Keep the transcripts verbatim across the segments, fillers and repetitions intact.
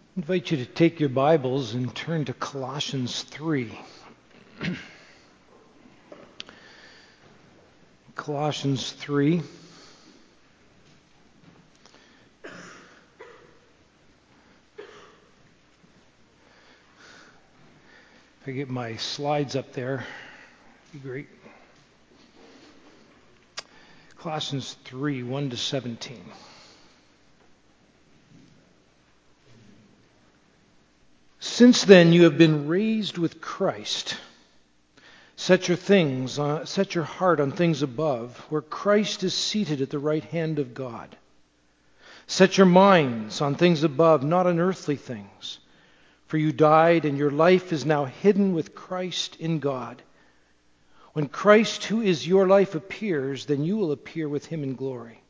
I invite you to take your Bibles and turn to Colossians three. Colossians three. If I get my slides up there, that'd be great. Colossians three, one to seventeen. Since then you have been raised with Christ. Set your things, uh, set your heart on things above, where Christ is seated at the right hand of God. Set your minds on things above, not on earthly things. For you died, and your life is now hidden with Christ in God. When Christ, who is your life, appears, then you will appear with him in glory.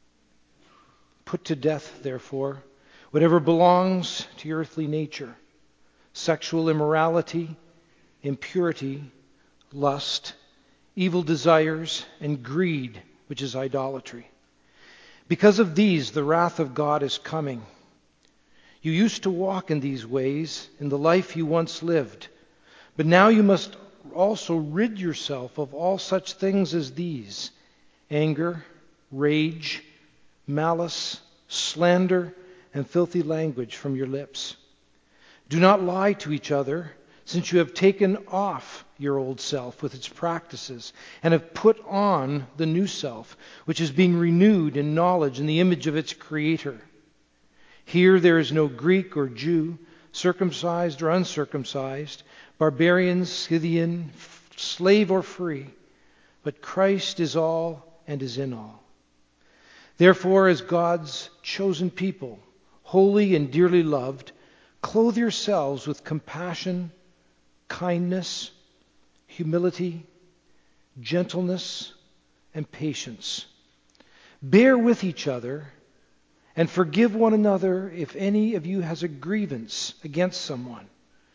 Put to death, therefore, whatever belongs to your earthly nature: sexual immorality, impurity, lust, evil desires, and greed, which is idolatry. Because of these, the wrath of God is coming. You used to walk in these ways in the life you once lived, but now you must also rid yourself of all such things as these: anger, rage, malice, slander, and filthy language from your lips. Do not lie to each other, since you have taken off your old self with its practices and have put on the new self, which is being renewed in knowledge in the image of its Creator. Here there is no Greek or Jew, circumcised or uncircumcised, barbarian, Scythian, slave or free, but Christ is all and is in all. Therefore, as God's chosen people, holy and dearly loved, clothe yourselves with compassion, kindness, humility, gentleness, and patience. Bear with each other and forgive one another if any of you has a grievance against someone.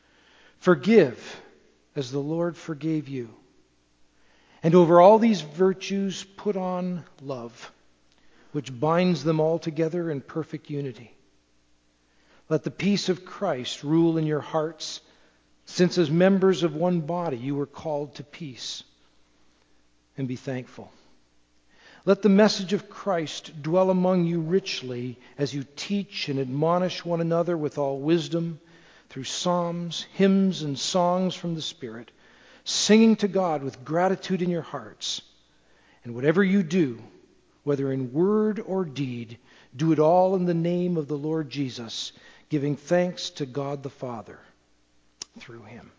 Forgive as the Lord forgave you. And over all these virtues put on love, which binds them all together in perfect unity. Let the peace of Christ rule in your hearts, since as members of one body you were called to peace. And be thankful. Let the message of Christ dwell among you richly as you teach and admonish one another with all wisdom through psalms, hymns, and songs from the Spirit, singing to God with gratitude in your hearts. And whatever you do, whether in word or deed, do it all in the name of the Lord Jesus, giving thanks to God the Father through him.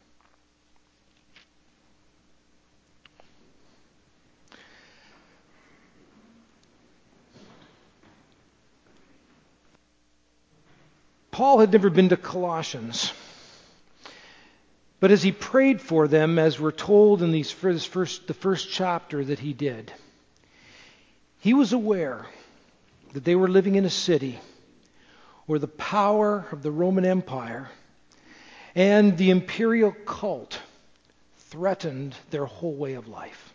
Paul had never been to Colossians, but as he prayed for them, as we're told in these first, the first chapter that he did, he was aware that they were living in a city where the power of the Roman Empire and the imperial cult threatened their whole way of life.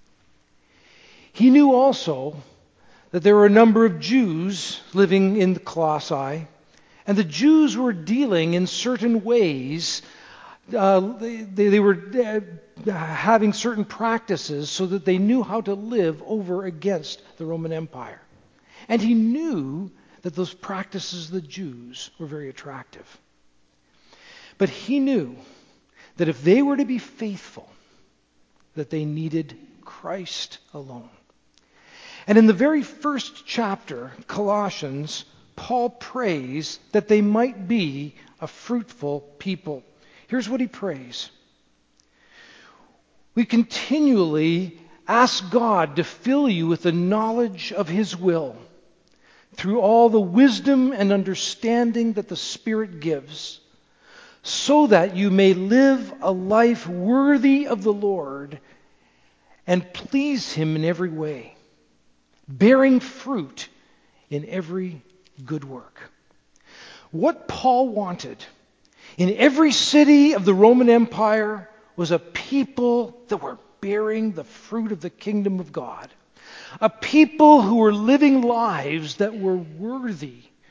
He knew also that there were a number of Jews living in the Colossae, and the Jews were dealing in certain ways. Uh, they, they, they were uh, having certain practices so that they knew how to live over against the Roman Empire. And he knew that those practices of the Jews were very attractive. But he knew that if they were to be faithful, that they needed Christ alone. And in the very first chapter, Colossians, Paul prays that they might be a fruitful people. Here's what he prays. We continually ask God to fill you with the knowledge of his will, through all the wisdom and understanding that the Spirit gives, so that you may live a life worthy of the Lord and please him in every way, bearing fruit in every good work. What Paul wanted in every city of the Roman Empire was a people that were bearing the fruit of the kingdom of God. A people who were living lives that were worthy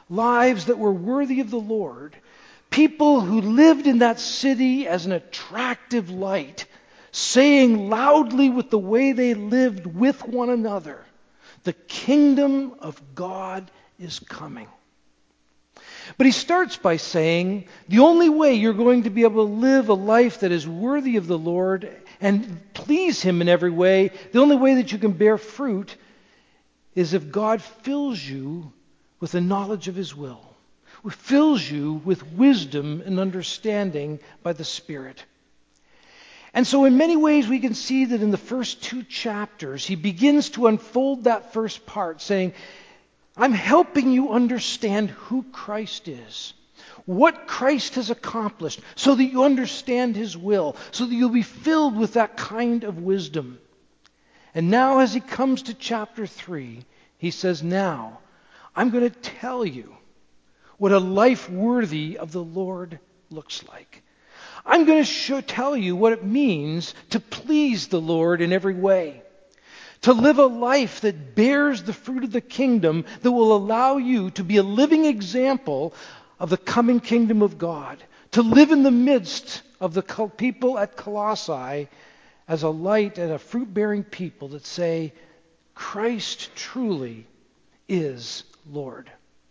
lives that were worthy of the Lord, people who lived in that city as an attractive light, saying loudly with the way they lived with one another, the kingdom of God is coming. But he starts by saying, the only way you're going to be able to live a life that is worthy of the Lord and please Him in every way, the only way that you can bear fruit is if God fills you with the knowledge of His will, fills you with wisdom and understanding by the Spirit. And so in many ways we can see that in the first two chapters, he begins to unfold that first part, saying, I'm helping you understand who Christ is, what Christ has accomplished, so that you understand His will, so that you'll be filled with that kind of wisdom. And now as he comes to chapter three, he says, now I'm going to tell you what a life worthy of the Lord looks like. I'm going to show, tell you what it means to please the Lord in every way. To live a life that bears the fruit of the kingdom that will allow you to be a living example of the coming kingdom of God. To live in the midst of the people at Colossae as a light and a fruit-bearing people that say, Christ truly is Lord.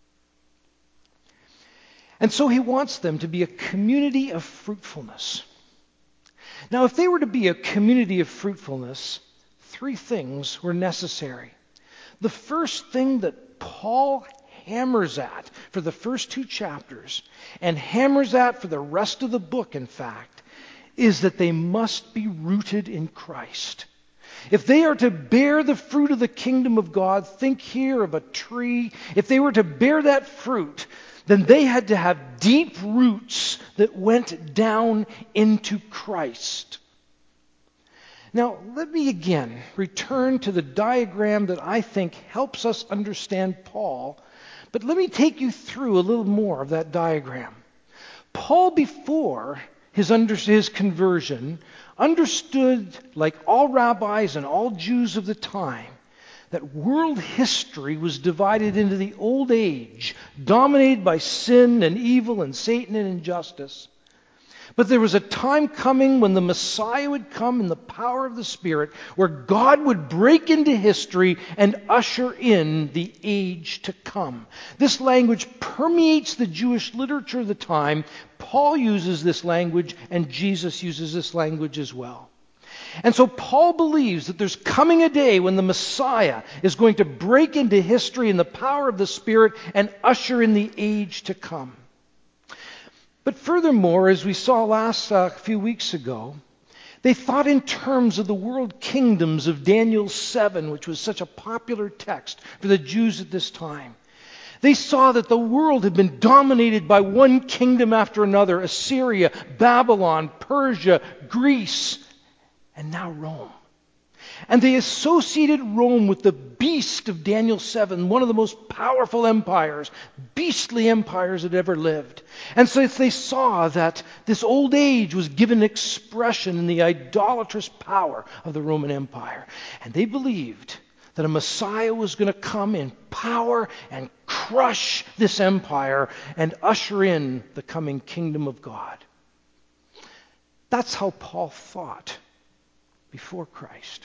And so he wants them to be a community of fruitfulness. Now, if they were to be a community of fruitfulness, three things were necessary. The first thing that Paul hammers at for the first two chapters, and hammers at for the rest of the book, in fact, is that they must be rooted in Christ. If they are to bear the fruit of the kingdom of God, think here of a tree. If they were to bear that fruit, then they had to have deep roots that went down into Christ. Now, let me again return to the diagram that I think helps us understand Paul, but let me take you through a little more of that diagram. Paul, before his, under, his conversion, understood, like all rabbis and all Jews of the time, that world history was divided into the old age, dominated by sin and evil and Satan and injustice. But there was a time coming when the Messiah would come in the power of the Spirit, where God would break into history and usher in the age to come. This language permeates the Jewish literature of the time. Paul uses this language, and Jesus uses this language as well. And so Paul believes that there's coming a day when the Messiah is going to break into history in the power of the Spirit and usher in the age to come. But furthermore, as we saw last uh, few weeks ago, they thought in terms of the world kingdoms of Daniel seven, which was such a popular text for the Jews at this time. They saw that the world had been dominated by one kingdom after another: Assyria, Babylon, Persia, Greece, and now Rome. And they associated Rome with the beast of Daniel seven, one of the most powerful empires, beastly empires that ever lived. And so they saw that this old age was given expression in the idolatrous power of the Roman Empire. And they believed that a Messiah was going to come in power and crush this empire and usher in the coming kingdom of God. That's how Paul thought before Christ.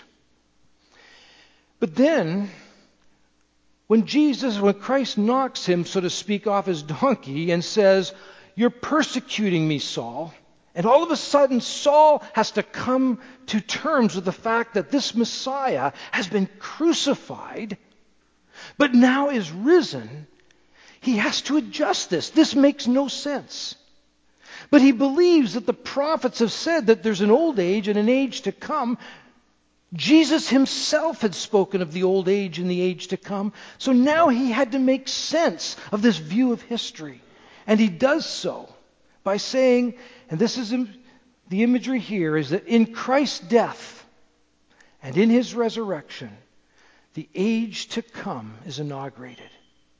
But then, when Jesus, when Christ knocks him, so to speak, off his donkey and says, "You're persecuting me, Saul," and all of a sudden Saul has to come to terms with the fact that this Messiah has been crucified, but now is risen, he has to adjust this. This makes no sense. But he believes that the prophets have said that there's an old age and an age to come. Jesus himself had spoken of the old age and the age to come. So now he had to make sense of this view of history. And he does so by saying, and this is the imagery here, is that in Christ's death and in his resurrection, the age to come is inaugurated.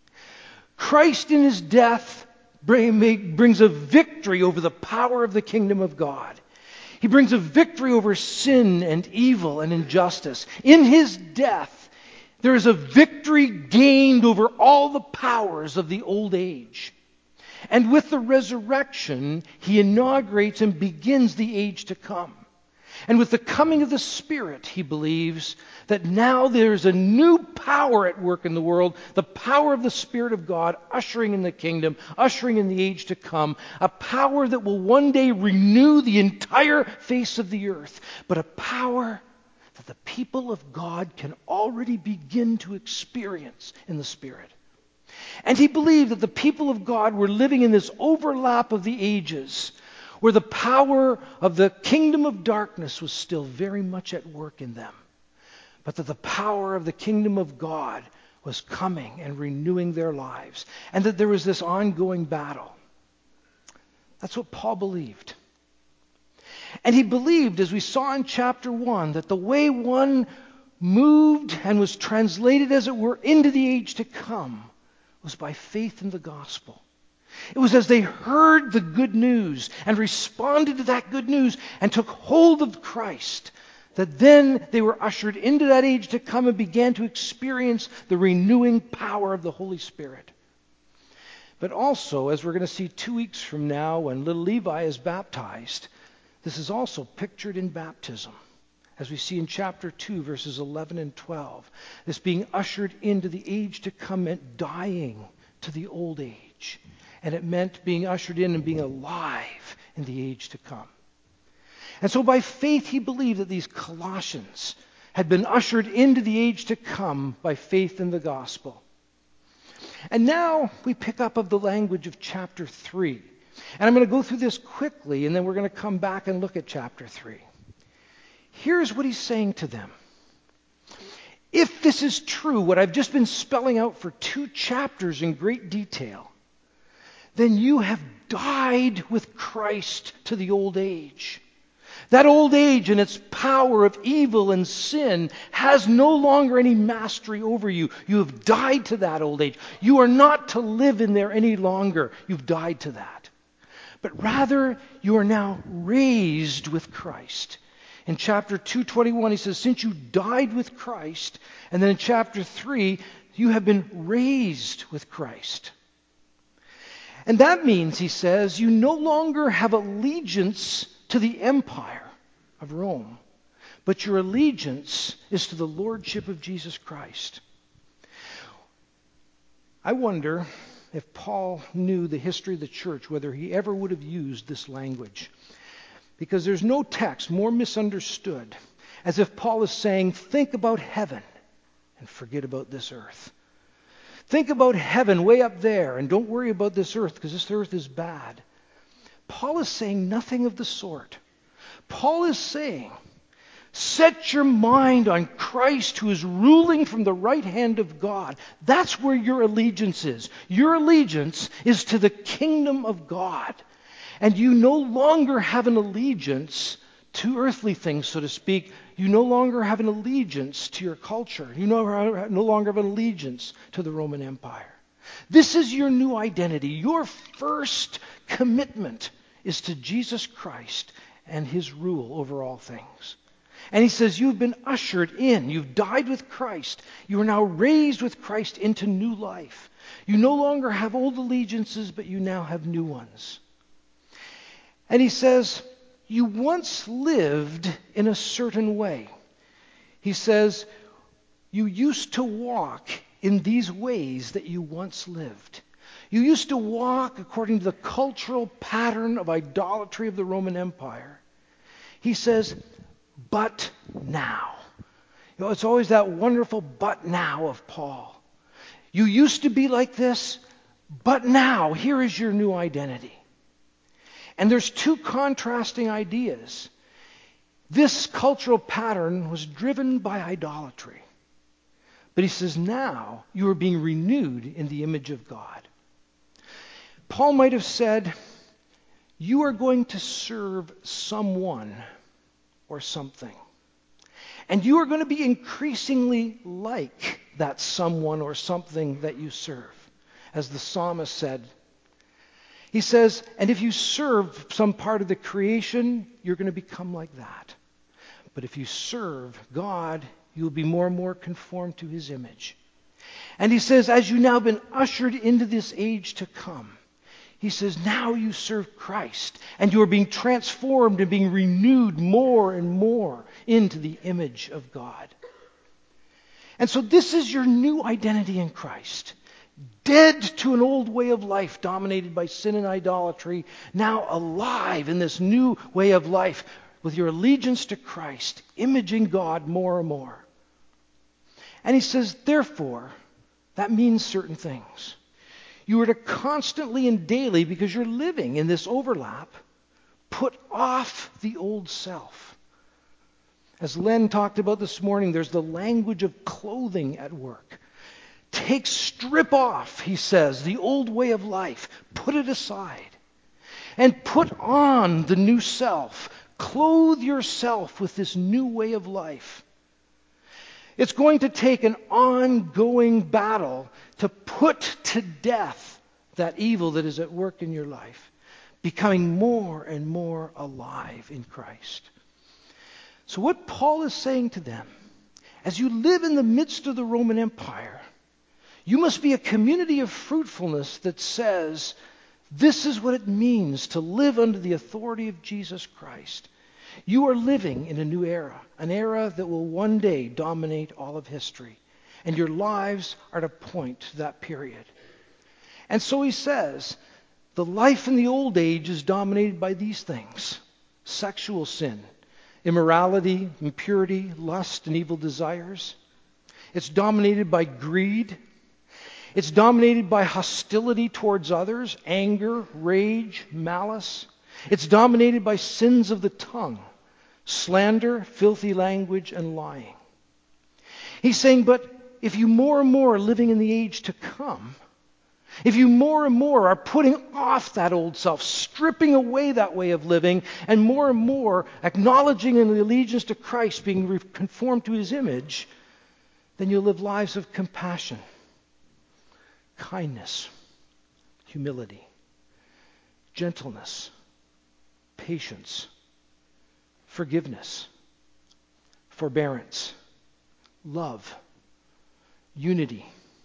Christ in his death bring, brings a victory over the power of the kingdom of God. He brings a victory over sin and evil and injustice. In his death, There is a victory gained over all the powers of the old age. And with the resurrection, he inaugurates and begins the age to come. And with the coming of the Spirit, he believes that now there's a new power at work in the world, the power of the Spirit of God ushering in the kingdom, ushering in the age to come, a power that will one day renew the entire face of the earth, but a power that the people of God can already begin to experience in the Spirit. And he believed that the people of God were living in this overlap of the ages, where the power of the kingdom of darkness was still very much at work in them, but that the power of the kingdom of God was coming and renewing their lives, and that there was this ongoing battle. That's what Paul believed. And he believed, as we saw in chapter one, that the way one moved and was translated, as it were, into the age to come was by faith in the gospel. It was as they heard the good news and responded to that good news and took hold of Christ that then they were ushered into that age to come and began to experience the renewing power of the Holy Spirit. But also, as we're going to see two weeks from now when little Levi is baptized, this is also pictured in baptism, as we see in chapter two, verses eleven and twelve. This being ushered into the age to come meant dying to the old age. And it meant being ushered in and being alive in the age to come. And so by faith he believed that these Colossians had been ushered into the age to come by faith in the gospel. And now we pick up of the language of chapter three. And I'm going to go through this quickly, and then we're going to come back and look at chapter three. Here's what he's saying to them. If this is true, what I've just been spelling out for two chapters in great detail, then you have died with Christ to the old age. That old age and its power of evil and sin has no longer any mastery over you. You have died to that old age. You are not to live in there any longer. You've died to that. But rather, you are now raised with Christ. In chapter two twenty-one, he says, since you died with Christ, and then in chapter three, you have been raised with Christ. And that means, he says, you no longer have allegiance to the empire of Rome, but your allegiance is to the lordship of Jesus Christ. I wonder if Paul knew the history of the church, whether he ever would have used this language. Because there's no text more misunderstood, as if Paul is saying, think about heaven and forget about this earth. Think about heaven way up there and don't worry about this earth because this earth is bad. Paul is saying nothing of the sort. Paul is saying, set your mind on Christ who is ruling from the right hand of God. That's where your allegiance is. Your allegiance is to the kingdom of God. And you no longer have an allegiance to earthly things, so to speak. You no longer have an allegiance to your culture. You no, no longer have an allegiance to the Roman Empire. This is your new identity. Your first commitment is to Jesus Christ and his rule over all things. And he says, you've been ushered in. You've died with Christ. You are now raised with Christ into new life. You no longer have old allegiances, but you now have new ones. And he says, you once lived in a certain way. He says, you used to walk in these ways that you once lived. You used to walk according to the cultural pattern of idolatry of the Roman Empire. He says, but now. You know, it's always that wonderful but now of Paul. You used to be like this, but now here is your new identity. And there's two contrasting ideas. This cultural pattern was driven by idolatry. But he says, now you are being renewed in the image of God. Paul might have said, you are going to serve someone or something. And you are going to be increasingly like that someone or something that you serve. As the psalmist said, he says, and if you serve some part of the creation, you're going to become like that. But if you serve God, You will be more and more conformed to his image. And he says, as you've now been ushered into this age to come, he says, now you serve Christ, and you are being transformed and being renewed more and more into the image of God. And so this is your new identity in Christ. Dead to an old way of life dominated by sin and idolatry, now alive in this new way of life with your allegiance to Christ, imaging God more and more. And he says, therefore, that means certain things. You are to constantly and daily, because you're living in this overlap, put off the old self. As Len talked about this morning, there's the language of clothing at work. Take, strip off, he says, the old way of life. Put it aside. And put on the new self. Clothe yourself with this new way of life. It's going to take an ongoing battle to put to death that evil that is at work in your life, becoming more and more alive in Christ. So what Paul is saying to them, as you live in the midst of the Roman Empire, you must be a community of fruitfulness that says, this is what it means to live under the authority of Jesus Christ. You are living in a new era, an era that will one day dominate all of history. And your lives are to point to that period. And so he says, the life in the old age is dominated by these things: sexual sin, immorality, impurity, lust, and evil desires. It's dominated by greed. It's dominated by hostility towards others, anger, rage, malice. It's dominated by sins of the tongue, slander, filthy language, and lying. He's saying, but if you more and more are living in the age to come, if you more and more are putting off that old self, stripping away that way of living, and more and more acknowledging in the allegiance to Christ, being conformed to his image, then you'll live lives of compassion, kindness, humility, gentleness, patience, forgiveness, forbearance, love, unity,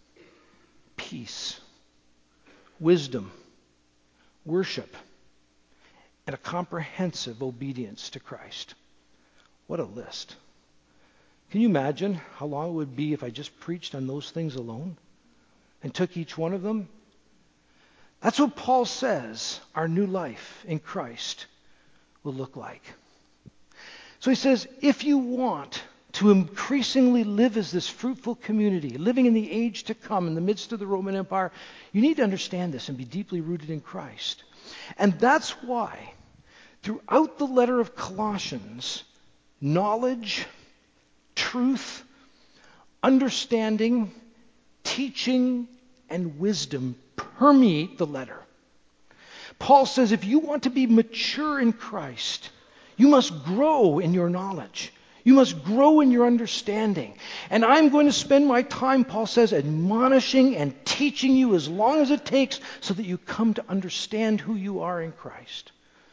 peace, wisdom, worship, and a comprehensive obedience to Christ. What a list. Can you imagine how long it would be if I just preached on those things alone and took each one of them? That's what Paul says our new life in Christ will look like. So he says, if you want to increasingly live as this fruitful community, living in the age to come in the midst of the Roman Empire, you need to understand this and be deeply rooted in Christ. And that's why throughout the letter of Colossians, knowledge, truth, understanding, teaching, and wisdom permeate the letter. Paul says if you want to be mature in Christ, you must grow in your knowledge. You must grow in your understanding. And I'm going to spend my time, Paul says, admonishing and teaching you as long as it takes so that you come to understand who you are in Christ.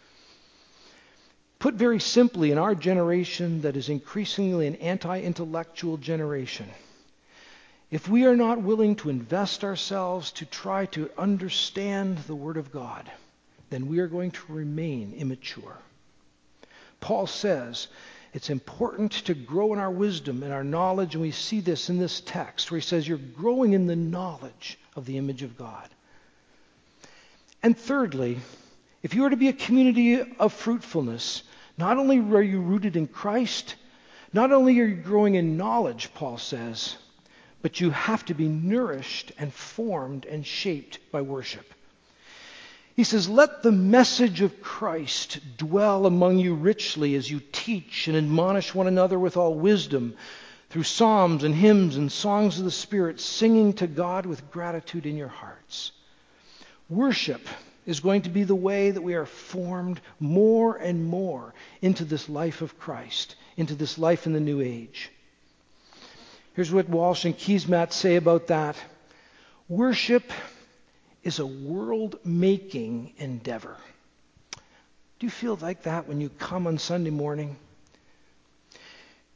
Put very simply, in our generation that is increasingly an anti-intellectual generation, if we are not willing to invest ourselves to try to understand the Word of God, then we are going to remain immature. Paul says it's important to grow in our wisdom and our knowledge, and we see this in this text where he says you're growing in the knowledge of the image of God. And thirdly, if you are to be a community of fruitfulness, not only are you rooted in Christ, not only are you growing in knowledge, Paul says, but you have to be nourished and formed and shaped by worship. He says, let the message of Christ dwell among you richly as you teach and admonish one another with all wisdom through psalms and hymns and songs of the Spirit, singing to God with gratitude in your hearts. Worship is going to be the way that we are formed more and more into this life of Christ, into this life in the new age. Here's what Walsh and Keesmaat say about that. Worship is a world-making endeavor. Do you feel like that when you come on Sunday morning?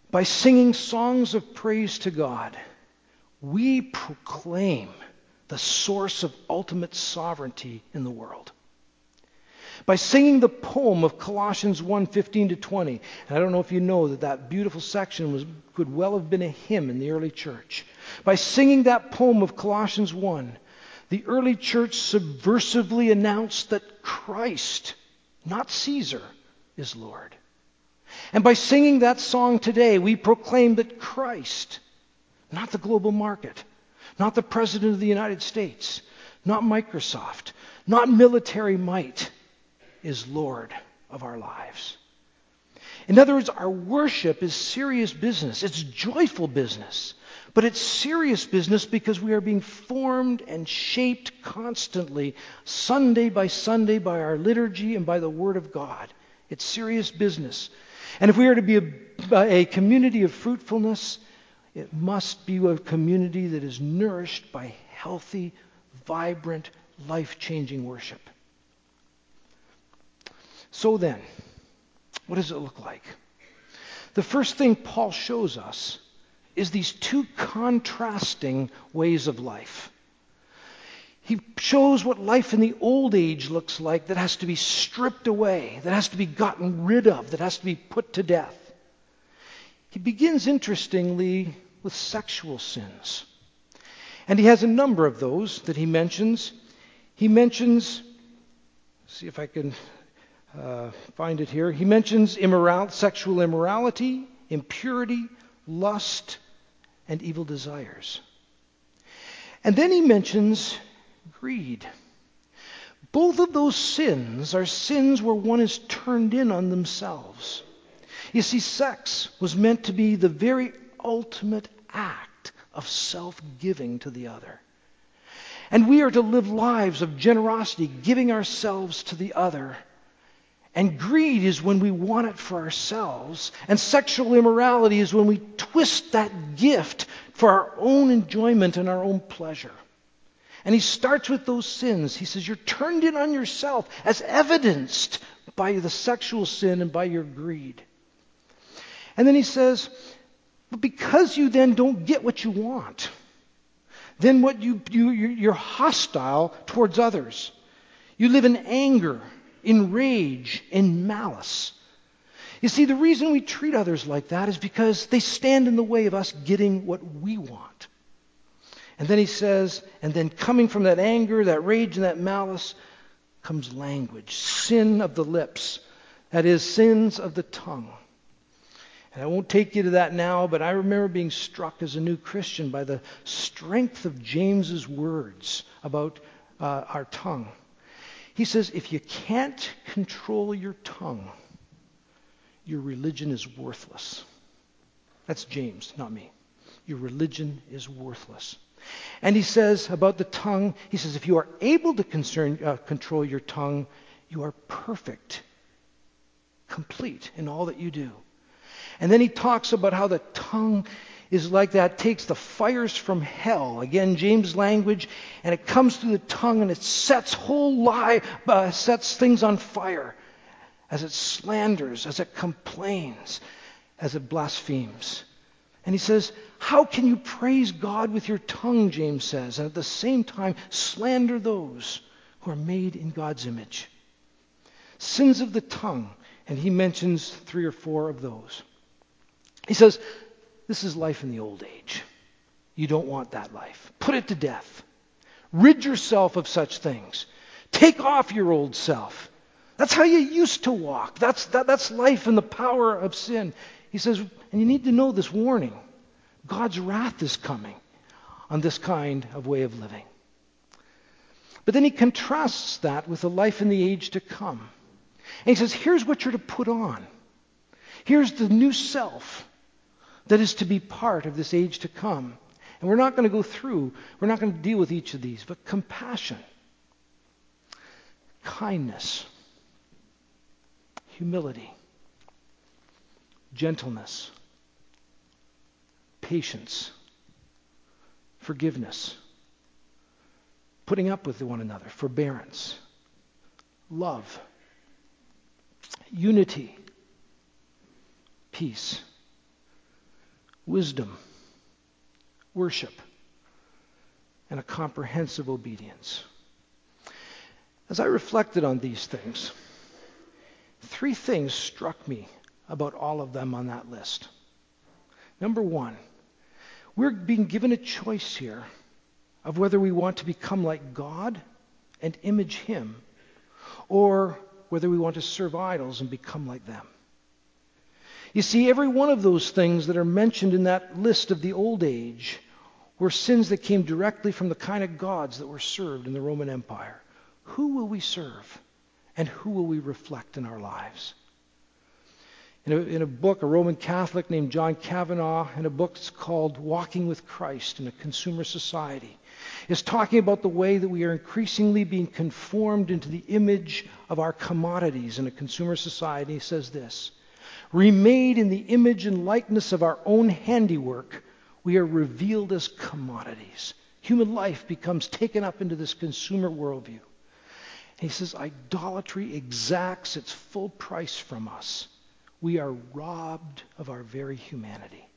By singing songs of praise to God, we proclaim the source of ultimate sovereignty in the world. By singing the poem of Colossians one, fifteen to twenty, and I don't know if you know that that beautiful section was, could well have been a hymn in the early church. By singing that poem of Colossians one, the early church subversively announced that Christ, not Caesar, is Lord. And by singing that song today, we proclaim that Christ, not the global market, not the President of the United States, not Microsoft, not military might, is Lord of our lives. In other words, our worship is serious business. It's joyful business. But it's serious business because we are being formed and shaped constantly, Sunday by Sunday, by our liturgy and by the Word of God. It's serious business. And if we are to be a, a community of fruitfulness, it must be a community that is nourished by healthy, vibrant, life-changing worship. So then, what does it look like? The first thing Paul shows us is these two contrasting ways of life. He shows what life in the old age looks like that has to be stripped away, that has to be gotten rid of, that has to be put to death. He begins, interestingly, with sexual sins. And he has a number of those that he mentions. He mentions, see if I can uh, find it here. He mentions immoral, sexual immorality, impurity, lust, and evil desires. And then he mentions greed. Both of those sins are sins where one is turned in on themselves. You see, sex was meant to be the very ultimate act of self-giving to the other. And we are to live lives of generosity, giving ourselves to the other. And greed is when we want it for ourselves. And sexual immorality is when we twist that gift for our own enjoyment and our own pleasure. And he starts with those sins. He says, you're turned in on yourself as evidenced by the sexual sin and by your greed. And then he says, but because you then don't get what you want, then what you, you you're hostile towards others. You live in anger, in rage, in malice. You see, the reason we treat others like that is because they stand in the way of us getting what we want. And then he says, and then coming from that anger, that rage, and that malice comes language, sin of the lips. That is, sins of the tongue. And I won't take you to that now, but I remember being struck as a new Christian by the strength of James's words about uh, our tongue. He says, if you can't control your tongue, your religion is worthless. That's James, not me. Your religion is worthless. And he says about the tongue, he says, if you are able to concern, uh, control your tongue, you are perfect, complete in all that you do. And then he talks about how the tongue is like that, takes the fires from hell, again James language, and it comes through the tongue and it sets whole lie, uh, sets things on fire as it slanders, as it complains, as it blasphemes. And he says, how can you praise God with your tongue, James says, and at the same time slander those who are made in God's image? Sins of the tongue, and he mentions three or four of those. He says, this is life in the old age. You don't want that life. Put it to death. Rid yourself of such things. Take off your old self. That's how you used to walk. That's, that, that's life in the power of sin. He says, and you need to know this warning. God's wrath is coming on this kind of way of living. But then he contrasts that with the life in the age to come. And he says, here's what you're to put on. Here's the new self that is to be part of this age to come. And we're not going to go through, we're not going to deal with each of these, but compassion, kindness, humility, gentleness, patience, forgiveness, putting up with one another, forbearance, love, unity, peace. wisdom, worship, and a comprehensive obedience. As I reflected on these things, three things struck me about all of them on that list. Number one, we're being given a choice here of whether we want to become like God and image Him, or whether we want to serve idols and become like them. You see, every one of those things that are mentioned in that list of the old age were sins that came directly from the kind of gods that were served in the Roman Empire. Who will we serve? And who will we reflect in our lives? In a, in a book, a Roman Catholic named John Kavanaugh, in a book that's called Walking with Christ in a Consumer Society, is talking about the way that we are increasingly being conformed into the image of our commodities in a consumer society. He says this: remade in the image and likeness of our own handiwork, we are revealed as commodities. Human life becomes taken up into this consumer worldview. He says idolatry exacts its full price from us. We are robbed of our very humanity.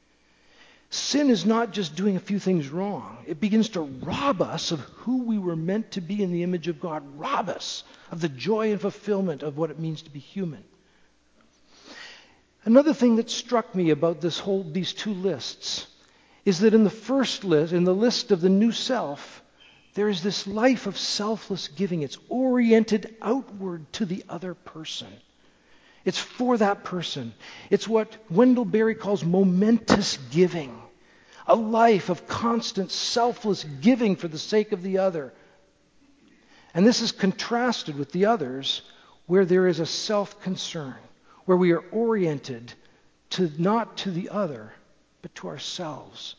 Sin is not just doing a few things wrong. It begins to rob us of who we were meant to be in the image of God, rob us of the joy and fulfillment of what it means to be human. Another thing that struck me about this whole these two lists is that in the first list, in the list of the new self, there is this life of selfless giving. It's oriented outward to the other person. It's for that person. It's what Wendell Berry calls momentous giving. A life of constant selfless giving for the sake of the other. And this is contrasted with the others where there is a self-concern, where we are oriented to not to the other, but to ourselves.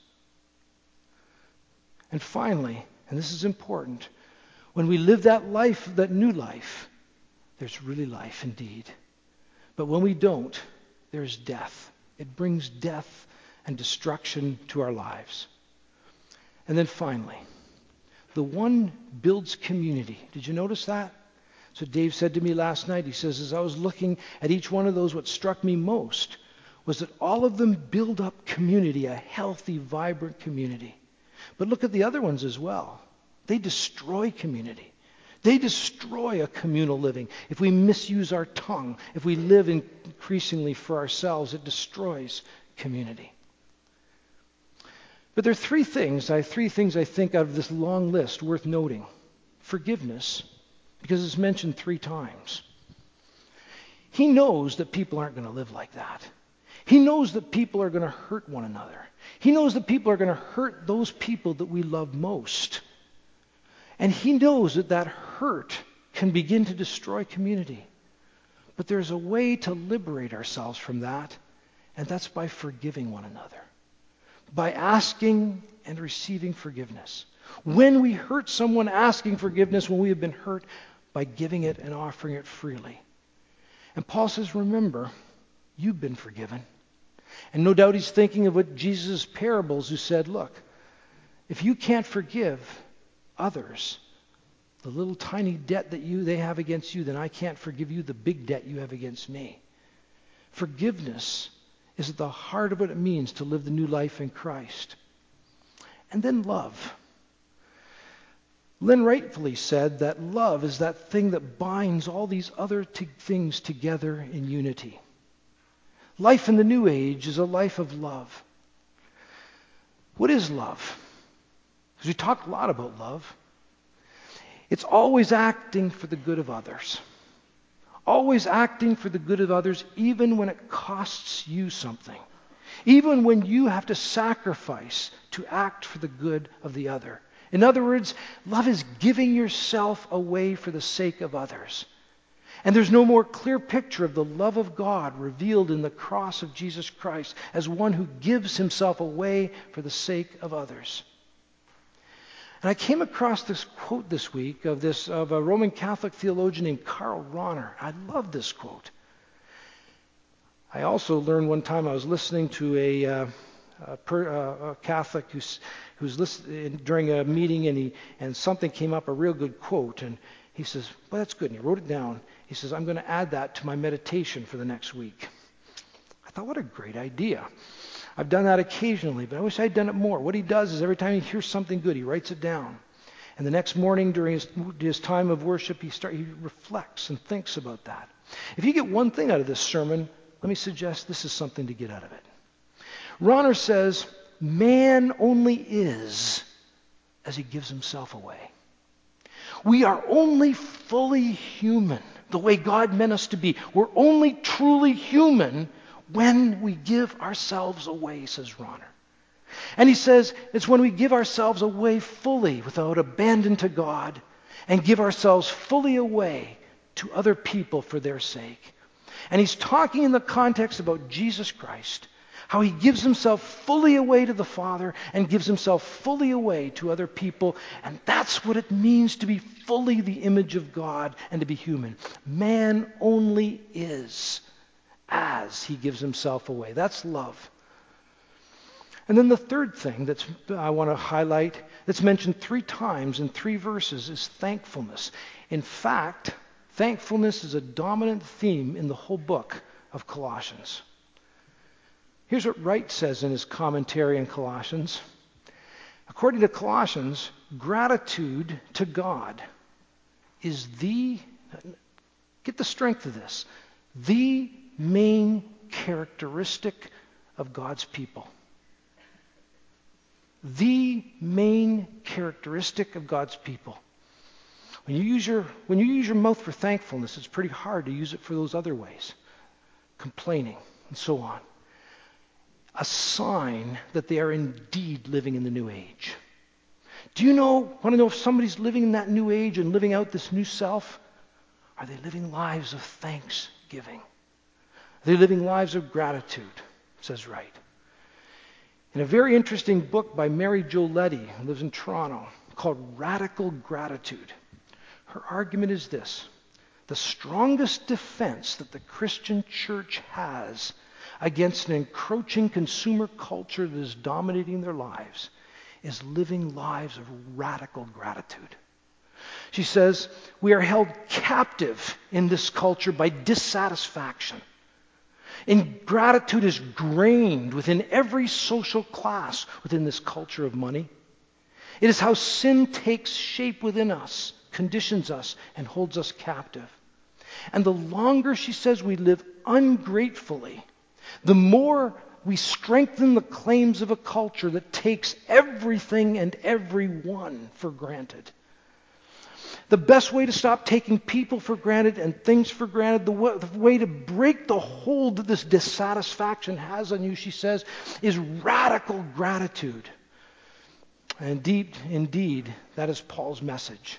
And finally, and this is important, when we live that life, that new life, there's really life indeed. But when we don't, there's death. It brings death and destruction to our lives. And then finally, the one builds community. Did you notice that? So Dave said to me last night, he says, as I was looking at each one of those, what struck me most was that all of them build up community, a healthy, vibrant community. But look at the other ones as well. They destroy community. They destroy a communal living. If we misuse our tongue, if we live increasingly for ourselves, it destroys community. But there are three things, I three things I think out of this long list worth noting. Forgiveness, because it's mentioned three times. He knows that people aren't going to live like that. He knows that people are going to hurt one another. He knows that people are going to hurt those people that we love most. And he knows that that hurt can begin to destroy community. But there's a way to liberate ourselves from that, and that's by forgiving one another. By asking and receiving forgiveness. When we hurt someone, asking forgiveness when we have been hurt, by giving it and offering it freely. And Paul says, remember, you've been forgiven. And no doubt he's thinking of what Jesus' parables who said, look, if you can't forgive others the little tiny debt that you they have against you, then I can't forgive you the big debt you have against me. Forgiveness is at the heart of what it means to live the new life in Christ. And then love. Lynn rightfully said that love is that thing that binds all these other t- things together in unity. Life in the new age is a life of love. What is love? Because we talk a lot about love. It's always acting for the good of others. Always acting for the good of others, even when it costs you something. Even when you have to sacrifice to act for the good of the other. In other words, love is giving yourself away for the sake of others. And there's no more clear picture of the love of God revealed in the cross of Jesus Christ as one who gives himself away for the sake of others. And I came across this quote this week of this of a Roman Catholic theologian named Karl Rahner. I love this quote. I also learned one time I was listening to a, uh, a, per, uh, a Catholic who's who's listening during a meeting, and he and something came up, a real good quote, and he says, "Well, that's good." And he wrote it down. He says, "I'm going to add that to my meditation for the next week." I thought, what a great idea. I've done that occasionally, but I wish I'd done it more. What he does is every time he hears something good, he writes it down. And the next morning during his, his time of worship, he, start, he reflects and thinks about that. If you get one thing out of this sermon, let me suggest this is something to get out of it. Rahner says, man only is as he gives himself away. We are only fully human, the way God meant us to be. We're only truly human when we give ourselves away, says Rahner. And he says it's when we give ourselves away fully without abandon to God and give ourselves fully away to other people for their sake. And he's talking in the context about Jesus Christ, how he gives himself fully away to the Father and gives himself fully away to other people. And that's what it means to be fully the image of God and to be human. Man only is as he gives himself away. That's love. And then the third thing that I want to highlight, that's mentioned three times in three verses, is thankfulness. In fact, thankfulness is a dominant theme in the whole book of Colossians. Here's what Wright says in his commentary on Colossians. According to Colossians, gratitude to God is the, get the strength of this, the main characteristic of God's people. The main characteristic of God's people. When you use your when you use your mouth for thankfulness, it's pretty hard to use it for those other ways. Complaining and so on. A sign that they are indeed living in the new age. Do you know, want to know if somebody's living in that new age and living out this new self? Are they living lives of thanksgiving? Are they living lives of gratitude? Says Wright. In a very interesting book by Mary Jo Leddy, who lives in Toronto, called Radical Gratitude, her argument is this: the strongest defense that the Christian church has against an encroaching consumer culture that is dominating their lives is living lives of radical gratitude. She says, we are held captive in this culture by dissatisfaction. Ingratitude is grained within every social class within this culture of money. It is how sin takes shape within us, conditions us, and holds us captive. And the longer, she says, we live ungratefully, the more we strengthen the claims of a culture that takes everything and everyone for granted. The best way to stop taking people for granted and things for granted, the way, the way to break the hold that this dissatisfaction has on you, she says, is radical gratitude. And indeed, indeed, that is Paul's message.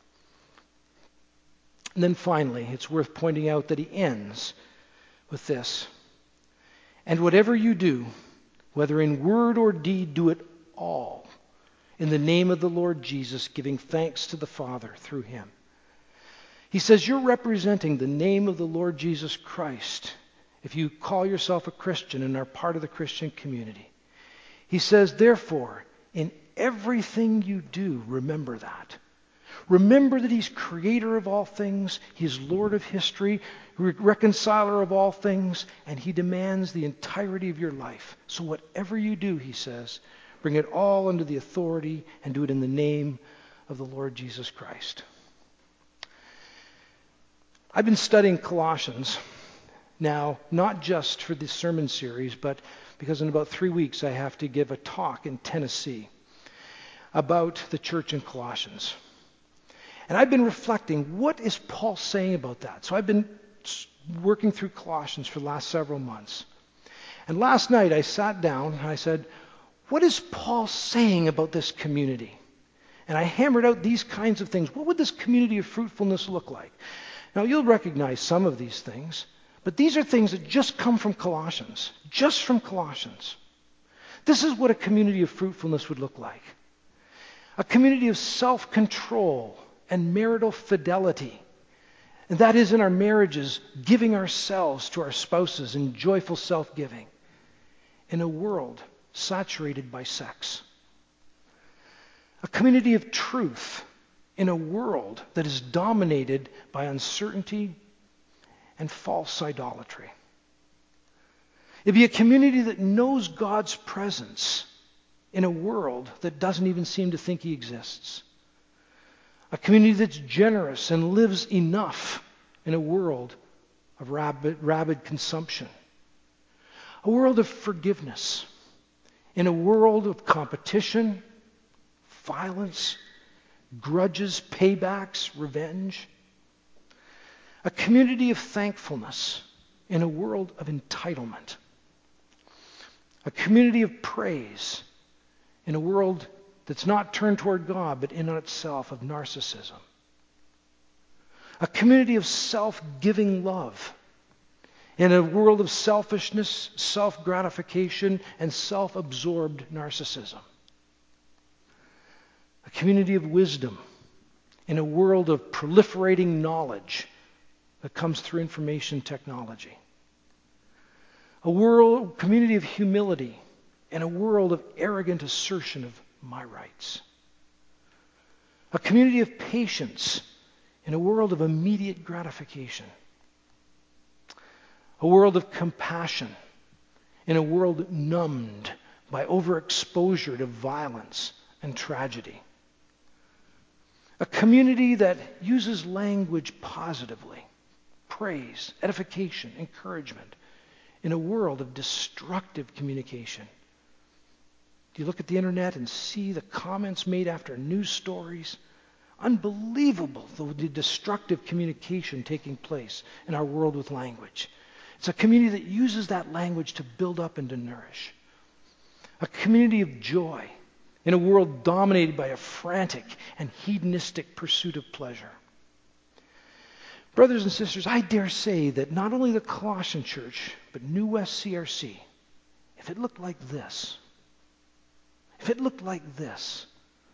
And then finally, it's worth pointing out that he ends with this. And whatever you do, whether in word or deed, do it all in the name of the Lord Jesus, giving thanks to the Father through him. He says you're representing the name of the Lord Jesus Christ if you call yourself a Christian and are part of the Christian community. He says, therefore, in everything you do, remember that. Remember that he's creator of all things, he's Lord of history, reconciler of all things, and he demands the entirety of your life. So whatever you do, he says, bring it all under the authority and do it in the name of the Lord Jesus Christ. I've been studying Colossians now, not just for this sermon series, but because in about three weeks I have to give a talk in Tennessee about the church in Colossians. And I've been reflecting, what is Paul saying about that? So I've been working through Colossians for the last several months. And last night I sat down and I said, what is Paul saying about this community? And I hammered out these kinds of things. What would this community of fruitfulness look like? Now you'll recognize some of these things, but these are things that just come from Colossians, just from Colossians. This is what a community of fruitfulness would look like. A community of self-control and marital fidelity. And that is in our marriages, giving ourselves to our spouses in joyful self-giving. In a world saturated by sex. A community of truth in a world that is dominated by uncertainty and false idolatry. It'd be a community that knows God's presence in a world that doesn't even seem to think he exists. A community that's generous and lives enough in a world of rabid, rabid consumption. A world of forgiveness in a world of competition, violence, grudges, paybacks, revenge. A community of thankfulness in a world of entitlement. A community of praise in a world that's not turned toward God, but in on itself of narcissism. A community of self-giving love in a world of selfishness, self-gratification, and self-absorbed narcissism. A community of wisdom in a world of proliferating knowledge that comes through information technology. A world, community of humility in a world of arrogant assertion of my rights. A community of patience in a world of immediate gratification. A world of compassion in a world numbed by overexposure to violence and tragedy. A community that uses language positively, praise, edification, encouragement, in a world of destructive communication. Do you look at the internet and see the comments made after news stories? Unbelievable, the destructive communication taking place in our world with language. It's a community that uses that language to build up and to nourish. A community of joy in a world dominated by a frantic and hedonistic pursuit of pleasure. Brothers and sisters, I dare say that not only the Colossian church, but New West C R C, if it looked like this, if it looked like this,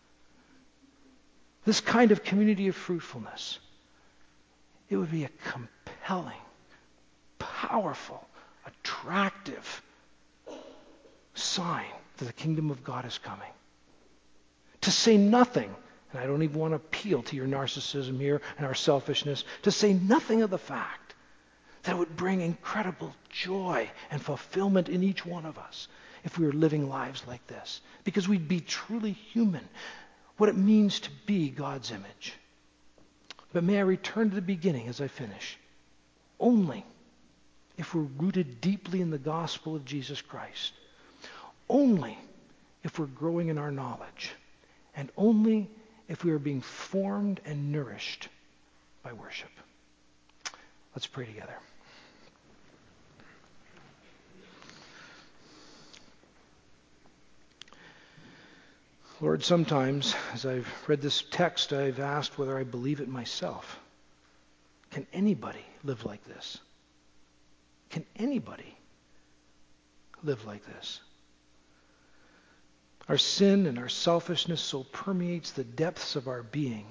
this kind of community of fruitfulness, it would be a compelling, powerful, attractive sign that the kingdom of God is coming. To say nothing, and I don't even want to appeal to your narcissism here and our selfishness, to say nothing of the fact that it would bring incredible joy and fulfillment in each one of us if we were living lives like this. Because we'd be truly human, what it means to be God's image. But may I return to the beginning as I finish. Only if we're rooted deeply in the gospel of Jesus Christ. Only if we're growing in our knowledge. And only if we are being formed and nourished by worship. Let's pray together. Lord, sometimes as I've read this text, I've asked whether I believe it myself. Can anybody live like this? Can anybody live like this? Our sin and our selfishness so permeates the depths of our being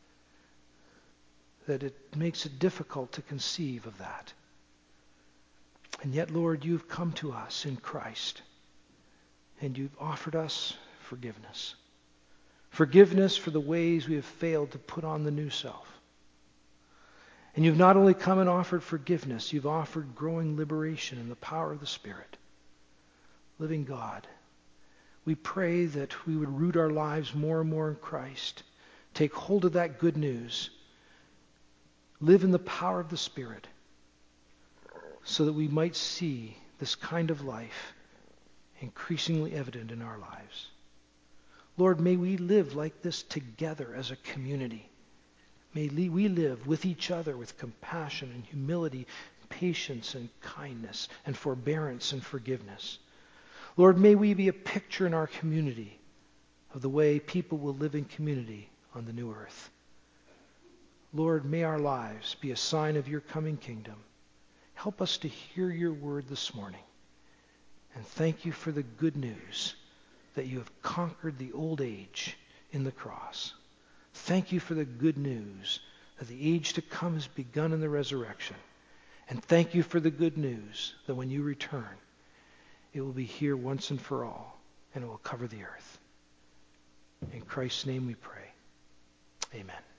that it makes it difficult to conceive of that. And yet, Lord, you've come to us in Christ, and you've offered us forgiveness. Forgiveness for the ways we have failed to put on the new self. And you've not only come and offered forgiveness, you've offered growing liberation in the power of the Spirit. Living God, we pray that we would root our lives more and more in Christ, take hold of that good news, live in the power of the Spirit, so that we might see this kind of life increasingly evident in our lives. Lord, may we live like this together as a community. May we live with each other with compassion and humility, patience and kindness, and forbearance and forgiveness. Lord, may we be a picture in our community of the way people will live in community on the new earth. Lord, may our lives be a sign of your coming kingdom. Help us to hear your word this morning. And thank you for the good news that you have conquered the old age in the cross. Thank you for the good news that the age to come has begun in the resurrection. And thank you for the good news that when you return, it will be here once and for all, and it will cover the earth. In Christ's name we pray. Amen.